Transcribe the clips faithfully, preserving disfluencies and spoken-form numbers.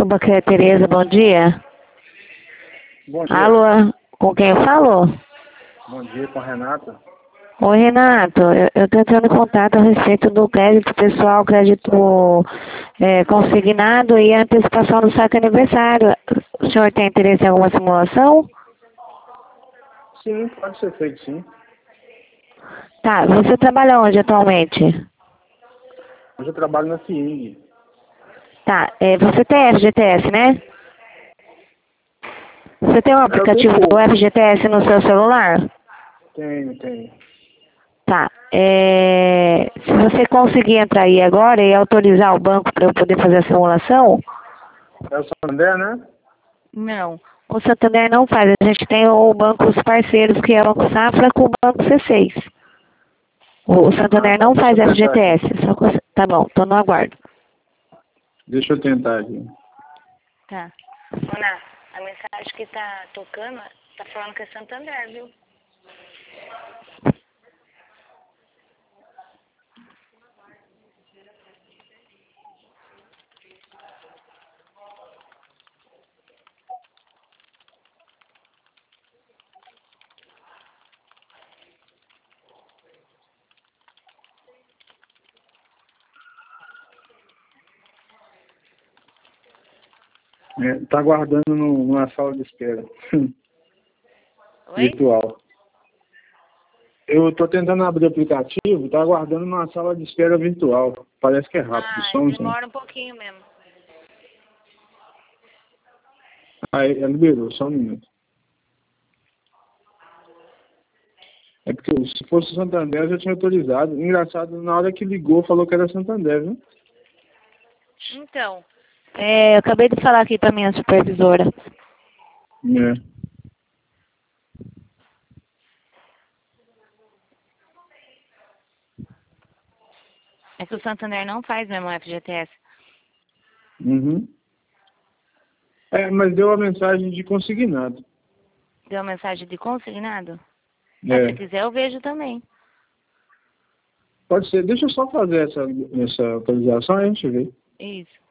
Banco é Tereza, bom dia. Bom dia. Alô, com quem eu falo? Bom dia, com a Renata. Oi, Renato, eu estou entrando em contato a respeito do crédito pessoal, crédito é, consignado e antecipação do saque aniversário. O senhor tem interesse em alguma simulação? Sim, pode ser feito, sim. Tá, você trabalha onde atualmente? Hoje eu trabalho na C I N G. Tá, é, você tem F G T S, né? Você tem um Eu tenho aplicativo do pouco. F G T S no seu celular? Tenho, tenho. Tá, é, se você conseguir entrar aí agora e autorizar o banco para eu poder fazer a simulação? É o Santander, né? Não, o Santander não faz. A gente tem o bancos parceiros, que é o Banco Safra com o Banco C seis. O o Ah, Santander tá. não Deixa faz eu tentar aqui. F G T S. Só cons- Tá bom, tô no aguardo. Deixa eu tentar aqui. Tá. Ana, a mensagem que tá tocando, tá falando que é Santander, viu? É, tá aguardando no- numa sala de espera. Oi? Virtual. Eu tô tentando abrir o aplicativo, tá aguardando numa sala de espera virtual. Parece que é rápido, Ah, só um segundo. demora um pouquinho mesmo. Aí, ela liberou, só um minuto. É porque se fosse Santander eu já tinha autorizado. Engraçado, na hora que ligou falou que era Santander, viu? Então, é, eu acabei de falar aqui pra minha supervisora. É. É que o Santander não faz mesmo o F G T S. Uhum. É, mas deu a mensagem de consignado. Deu mensagem de consignado? Ah, se É. quiser eu vejo também. Pode ser. Deixa eu só fazer essa, essa atualização e a gente vê. Isso.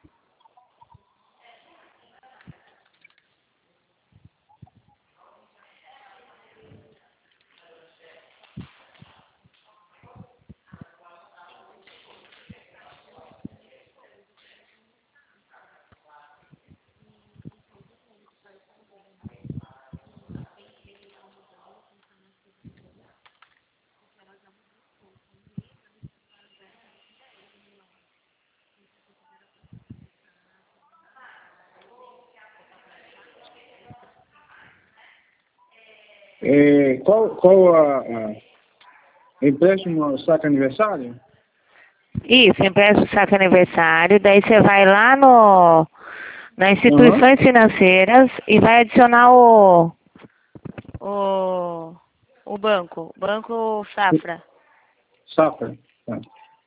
É, qual qual a, a empréstimo ao saque aniversário? Isso, empresta o saque aniversário, daí você vai lá no nas Aham. instituições financeiras e vai adicionar o o, o banco, Banco Safra. Safra. Tá.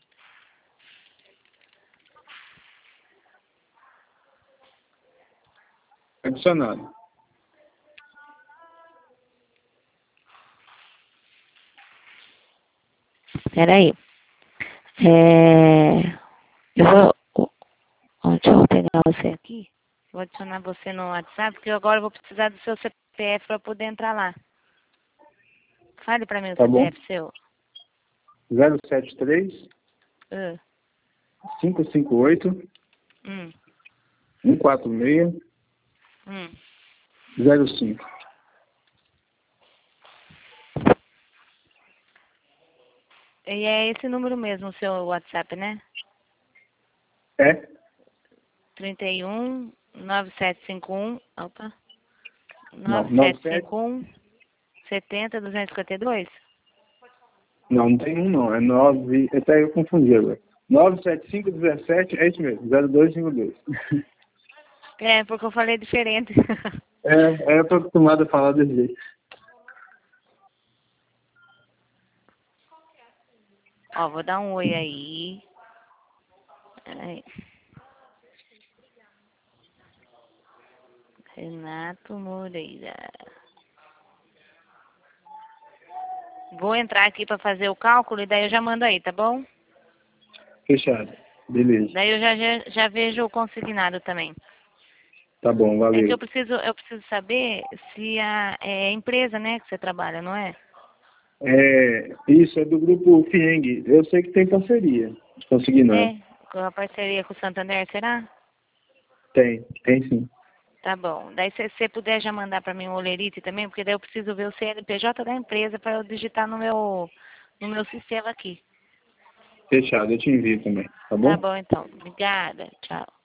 Adicionado. Peraí. É, eu vou. ó, Deixa eu pegar você aqui. Vou adicionar você no WhatsApp, porque eu agora vou precisar do seu C P F para poder entrar lá. Fale para mim o Tá bom. C P F seu. zero sete três, Uh, cinco cinco oito, hum, um quatro seis, hum. zero cinco. E é esse número mesmo, o seu WhatsApp, né? É? trinta e um, nove sete cinco um, opa, Não, nove nove sete sete. cinco um, setenta, duzentos e cinquenta e dois? Não, não tem um não. É nove. Até eu confundi agora. nove sete cinco um sete, é isso mesmo. zero dois cinco dois. É, porque eu falei diferente. É, é, eu tô acostumado a falar desse jeito. Ó, vou dar um oi aí. Peraí. Renato Moreira. Vou entrar aqui para fazer o cálculo e daí eu já mando aí, tá bom? Fechado. Beleza. Daí eu já, já, já vejo o consignado também. Tá bom, É que valeu. eu preciso, eu preciso saber se a é, empresa, né, que você trabalha, não é? É, isso é do grupo Fieng. Eu sei que tem parceria. Consignado. É, com a parceria com o Santander, será? Tem, tem sim. Tá bom. Daí se você puder já mandar para mim o Olerite também, porque daí eu preciso ver o C N P J da empresa para eu digitar no meu, no meu sistema aqui. Fechado, eu te envio também, tá Tá bom? bom, então. Obrigada. Tchau.